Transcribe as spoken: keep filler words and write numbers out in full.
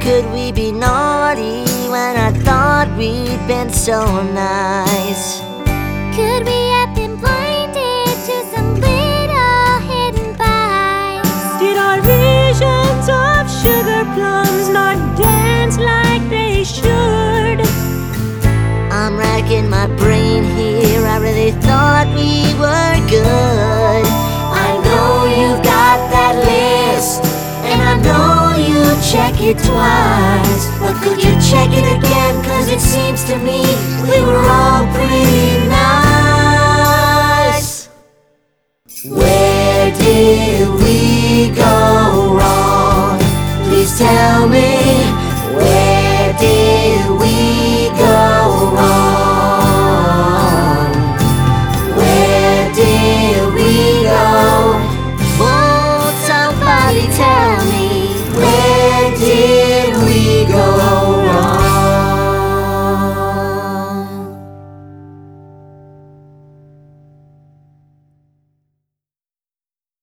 could we be naughty when I thought we'd been so nice? Could we have been blinded to some little hidden vice? Did our visions of sugar plums not dance like they should? I'm racking my brain here, I really thought we were good. I know you've got that list, and I know you check it twice, but could you check it again? Cause it seems to me we were